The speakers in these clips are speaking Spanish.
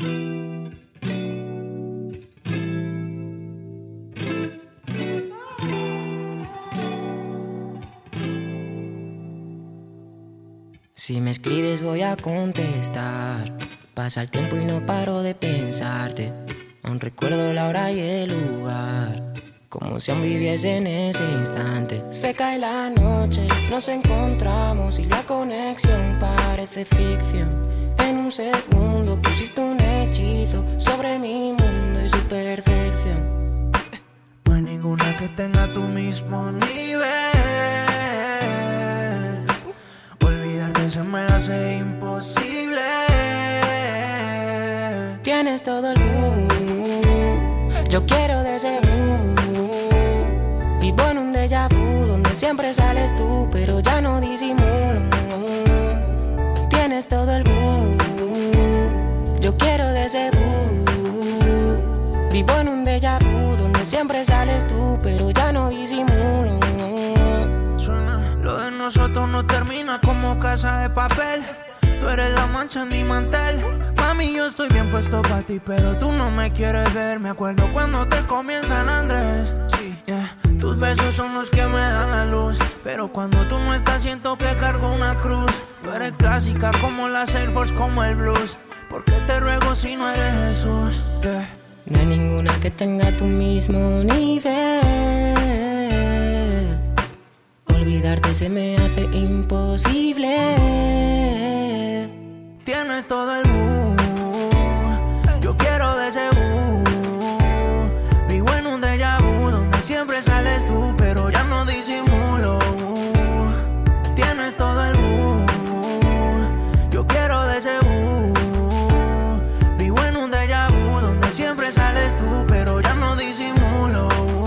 Si me escribes voy a contestar. Pasa el tiempo y no paro de pensarte. Aún recuerdo la hora y el lugar, como si aún viviese en ese instante. Se cae la noche, nos encontramos y la conexión parece ficción. En un segundo pusiste un hechizo sobre mi mundo y su percepción. No hay ninguna que tenga tu mismo nivel. Olvidarte se me hace imposible. Tienes todo el mood, yo quiero de ese mood. Vivo en un déjà vu donde siempre sales tú, pero ya no disimulo. Tienes todo el mood, yo quiero de ese mood. Vivo en un déjà vu donde siempre sales tú, pero ya no disimulo. Suena, lo de nosotros no termina como Casa de Papel. Tú eres la mancha en mi mantel. Mami, yo estoy bien puesto pa' ti, pero tú no me quieres ver. Me acuerdo cuando te comí en San Andrés. Sí, yeah. Tus besos son los que me dan la luz, pero cuando tú no estás siento que cargo una cruz. Tú eres clásica como las Air Force, como el blues. ¿Por qué te ruego si no eres Jesús? Yeah. No hay ninguna que tenga tu mismo nivel. Olvidarte se me hace imposible. Tienes todo el mood, yo quiero de ese mood. Vivo en un déjà vu donde siempre sales tú, pero ya no disimulo. Tienes todo el mood, yo quiero de ese mood. Vivo en un déjà vu donde siempre sales tú, pero ya no disimulo.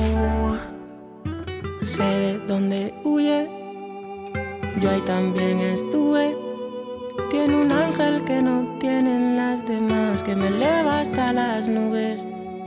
Sé de dónde huye, yo ahí también estuve. Tiene un ángel que no tienen las demás, que me eleva hasta las nubes.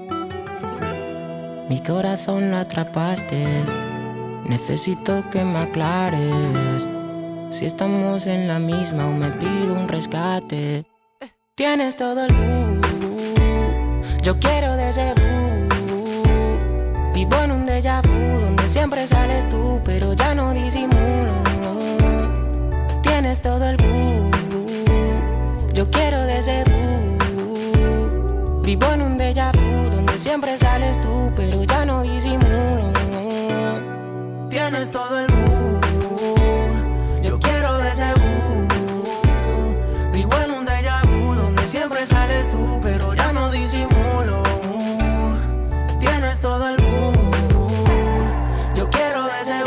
Mi corazón lo atrapaste, necesito que me aclares. Si estamos en la misma o me pido un rescate. Tienes todo el mood, yo quiero de ese mood. Vivo en un déjà vu donde siempre sales tú, pero ya no disimulo. Tienes todo el mood, yo quiero de ese mood. Vivo en un déjà vu donde siempre sales tú, pero ya no disimulo. Tienes todo el mood, yo quiero de ese mood. Vivo en un déjà vu donde siempre sales tú, pero ya no disimulo. Tienes todo el mood, yo quiero de ese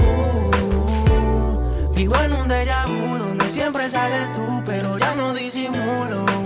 mood. Vivo en un déjà vu donde siempre sales tú, pero ya no disimulo.